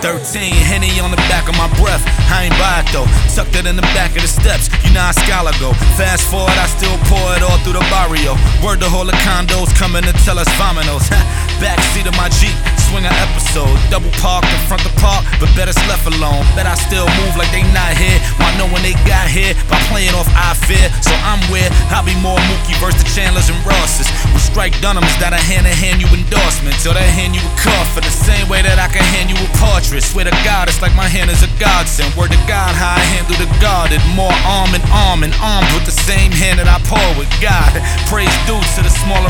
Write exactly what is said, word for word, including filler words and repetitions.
thirteen, Henny on the back of my breath. I ain't buy it though, tucked it in the back of the steps. You know how scholar go. Fast forward, I still pour it all through the barrio. Word to all the condos coming to tell us vominos. Backseat of my Jeep, swing an episode. Double parked in front the park, but better left alone. Bet I still move like they not here. Why know when they got here? By playing off I fear. So I'm where I'll be more Mookie versus the Chandlers and Rosses. With strike Dunhams that I hand to hand you endorsements. Or they hand you a coffin the same way that I can hand you a portrait. Swear to God, it's like my hand is a godsend. Word to God, how I handle the guarded. More arm in arm and armed with the same hand that I pour with God. Praise due to the smaller